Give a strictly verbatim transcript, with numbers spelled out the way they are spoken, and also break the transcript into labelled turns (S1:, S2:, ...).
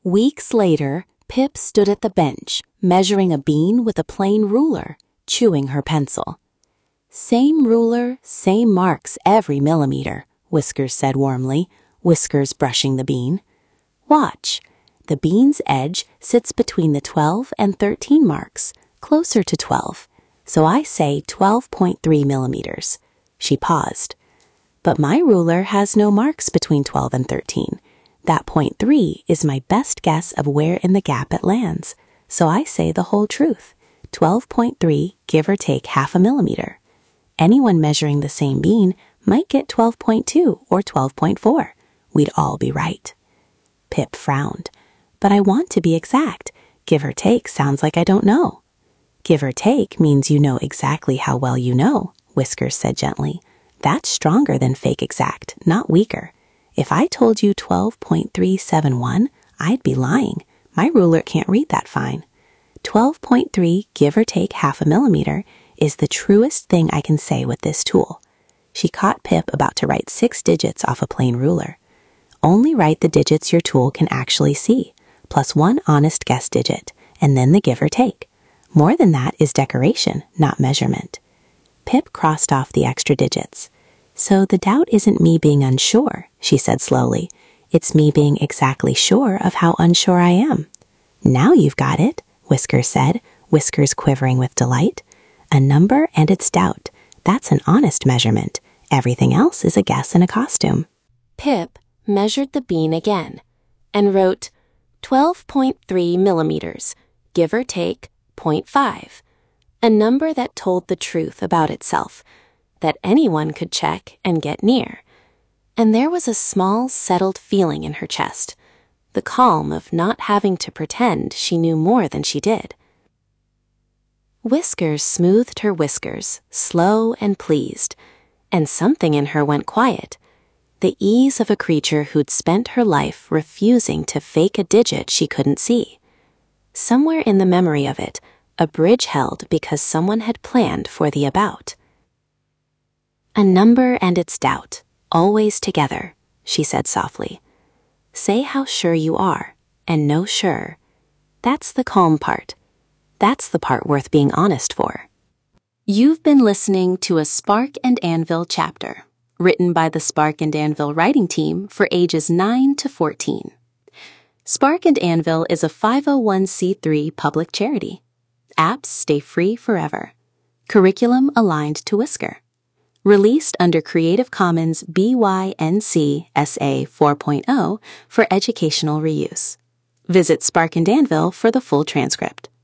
S1: Weeks later, Pip stood at the bench, measuring a bean with a plain ruler, chewing her pencil. "Same ruler, same marks every millimeter," Whiskers said warmly, Whiskers brushing the bean. "Watch. The bean's edge sits between the twelve and thirteen marks, closer to twelve, so I say twelve point three millimeters." She paused. "But my ruler has no marks between twelve and thirteen. That point three is my best guess of where in the gap it lands, so I say the whole truth, twelve point three, give or take half a millimeter. Anyone measuring the same bean might get twelve point two or twelve point four. We'd all be right." Pip frowned. "But I want to be exact. Give or take sounds like I don't know." "Give or take means you know exactly how well you know," Whiskers said gently. "That's stronger than fake exact, not weaker. If I told you twelve point three seven one, I'd be lying. My ruler can't read that fine. twelve point three, give or take half a millimeter, is the truest thing I can say with this tool." She caught Pip about to write six digits off a plain ruler. "Only write the digits your tool can actually see, plus one honest guess digit, and then the give or take. More than that is decoration, not measurement." Pip crossed off the extra digits. "So the doubt isn't me being unsure," she said slowly. "It's me being exactly sure of how unsure I am." "Now you've got it," Whiskers said, Whiskers quivering with delight. "A number and its doubt. That's an honest measurement. Everything else is a guess and a costume." Pip measured the bean again and wrote twelve point three millimeters, give or take zero point five, a number that told the truth about itself, that anyone could check and get near. And there was a small, settled feeling in her chest, the calm of not having to pretend she knew more than she did. Whiskers smoothed her whiskers, slow and pleased, and something in her went quiet, the ease of a creature who'd spent her life refusing to fake a digit she couldn't see. Somewhere in the memory of it, a bridge held because someone had planned for the about. "A number and its doubt, always together," she said softly. "Say how sure you are, and no sure. That's the calm part. That's the part worth being honest for." You've been listening to a Spark and Anvil chapter, written by the Spark and Anvil writing team for ages nine to fourteen. Spark and Anvil is a five oh one c three public charity. Apps stay free forever. Curriculum aligned to Whisker. Released under Creative Commons B Y N C S A four point oh for educational reuse. Visit Spark and Anvil for the full transcript.